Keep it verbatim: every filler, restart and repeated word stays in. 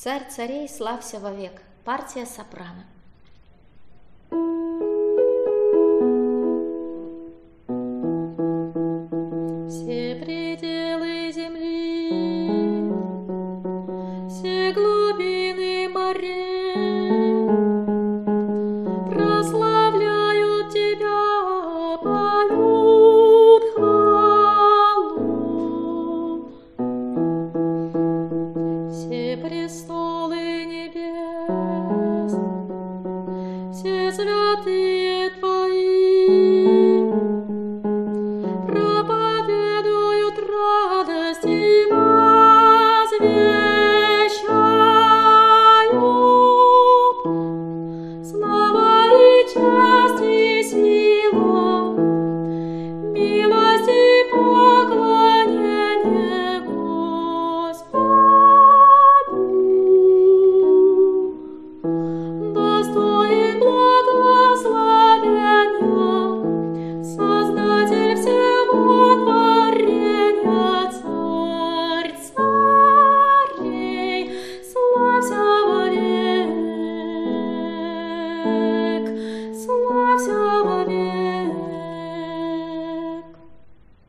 Царь царей, славься вовек. Партия сопрано. Все пределы земли, все глубины морей прославляют тебя, поют хвалу. Все престолы